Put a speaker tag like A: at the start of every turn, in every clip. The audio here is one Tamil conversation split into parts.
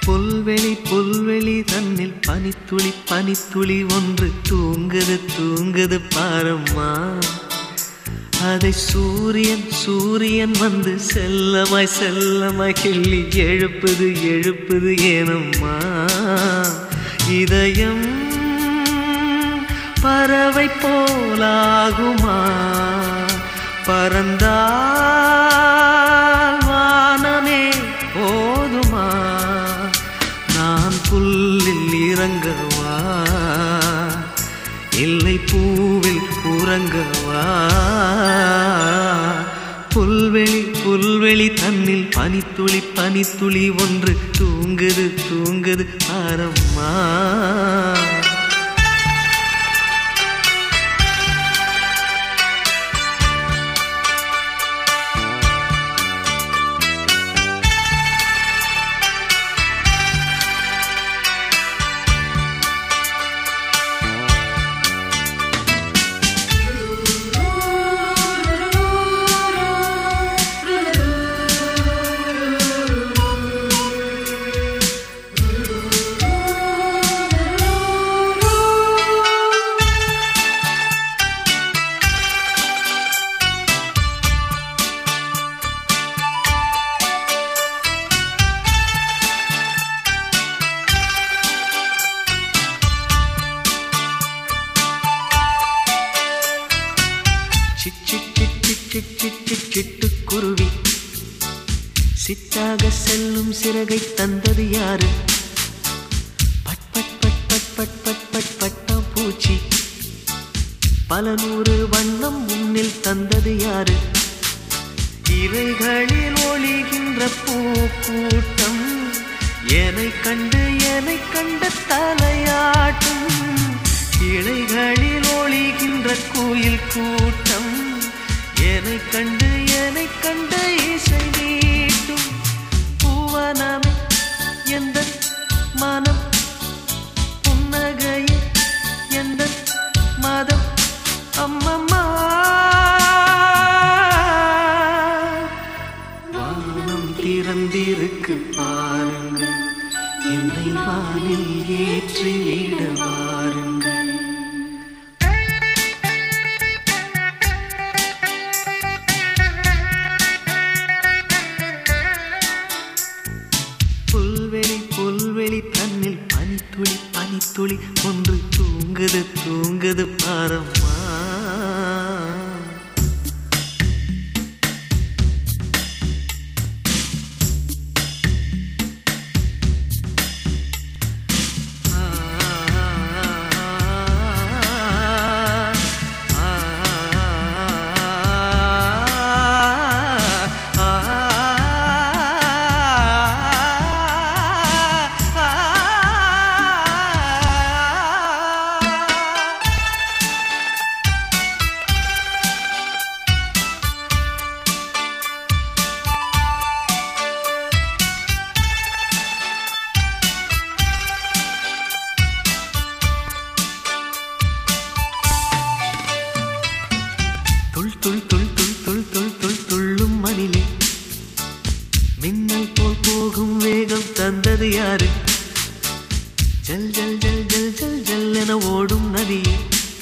A: புல்வெளி புல்வெளி தன்னில் பனித்துளி பனித்துளி ஒன்று தூங்குது தூங்குது பாரம்மா. அதை சூரியன் சூரியன் வந்து செல்லமாய் செல்லமாய் கிள்ளி எழுப்புது எழுப்புது ஏனம்மா. இதயம் பறவை போலாகுமா, பறந்தால் வானமே போதுமா. நான் புல்லில் இறங்கவா இல்லை பூவில் உறங்கவா. புல்வெளி புல்வெளி தன்னில் பனித்துளி பனித்துளி ஒன்று தூங்குது தூங்குது பாரம்மா. சிட்டுக்குருவி சிட்டாக செல்லும் சிறகை தந்தது யாரு? பட் பட் பட் பட் பட் பட் பட் பட்டாம் பூச்சி பல நூறு வண்ணம் முன்னில் தந்தது யாரு? இவைகளில் ஒளிகின்ற பூக்கூட்டம் என்னை கண்டு தலையாட்டும். இலைகளில் ஒளிகின்ற கோயில் கூட்டம் என்னை கண்டு இசை நீட்டும். பூவனமே எந்த மனம், புன்னகையே எந்த மதம். அம்மம்மா வானம் திறந்திருக்கு பாருங்கள், என்னை வானில் ஏற்றிவிட வாருங்கள். புல்வெளி புல்வெளி தன்னில் பனித்துளி பனித்துளி ஒன்று தூங்குது தூங்குது பாரம்மா. துள்ளும் மணிலே மின்னல் போல் போகும் வேகம் தந்தது யாரு? ஜல் ஜல் ஜல் ஜல் ஜல் ஜல் என ஓடும் நதியே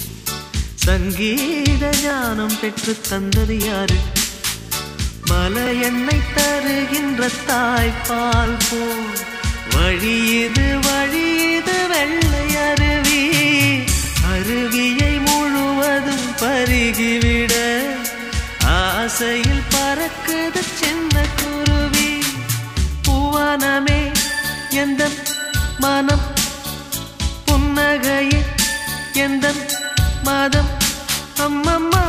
A: சங்கீத ஞானம் பெற்று தந்தது யாரு? மலை எண்ணெய் தருகின்ற தாய்ப்பால் போல் வழியது வெள்ளை அருவி. அருவியை முழுவதும் பருகிவிட ஆசையில் பறக்குது சின்ன குருவி. பூவனமே எந்த மனம், புன்னகையே எந்த மதம். அம்மம்மா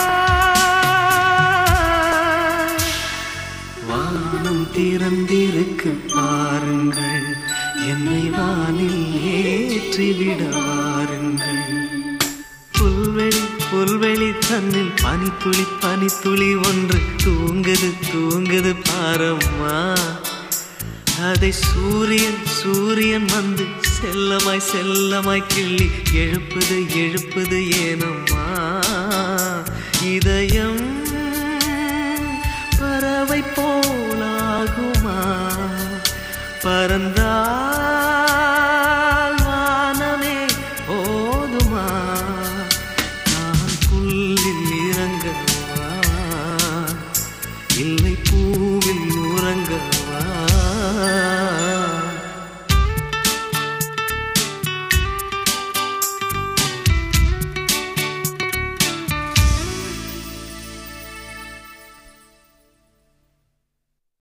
A: வானம் திறந்திருக்கு பாருங்கள், என்னை வானில் ஏற்றிவிட வாருங்கள். புல்வெளி புல்வெளி தன்னில் பனித்துளி பனித்துளி ஒன்று தூங்குது தூங்குது பாரம்மா. அதை சூரியன் சூரியன் வந்து செல்லமாய் செல்லமாய் கிள்ளி எழுப்புது எழுப்புது ஏனம்மா. இதயம் பறவை போலாகுமா, பற மறந்தாய்